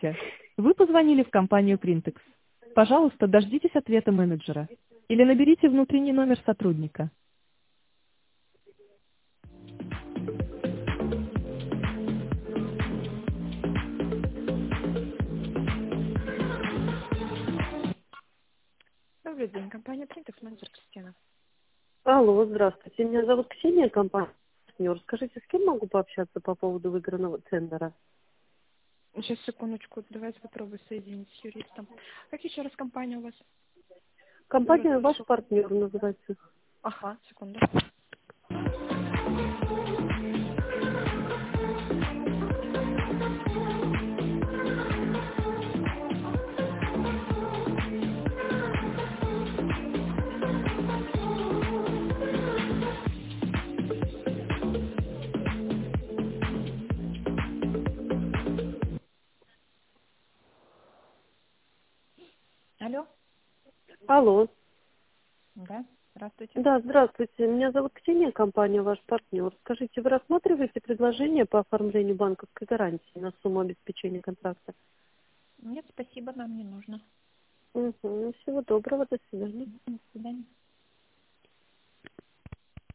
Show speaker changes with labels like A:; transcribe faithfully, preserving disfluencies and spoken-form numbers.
A: Здравствуйте. Вы позвонили в компанию Printex. Пожалуйста, дождитесь ответа менеджера. Или наберите внутренний номер сотрудника.
B: Добрый день, компания Printex, менеджер Кристина.
C: Алло, здравствуйте. Меня зовут Ксения, компания партнер. Скажите, с кем могу пообщаться по поводу выигранного тендера?
B: Сейчас, секундочку, давайте попробую соединить с юристом. Как еще раз компания у вас?
C: Компания «Ваш партнер» называется.
B: Ага, секунду. Алло?
C: Алло.
B: Да, здравствуйте.
C: Да, здравствуйте. Меня зовут Ксения, компания «Ваш партнер». Скажите, вы рассматриваете предложение по оформлению банковской гарантии на сумму обеспечения контракта?
B: Нет, спасибо, нам не нужно.
C: Угу. Всего доброго, до свидания.
B: До свидания.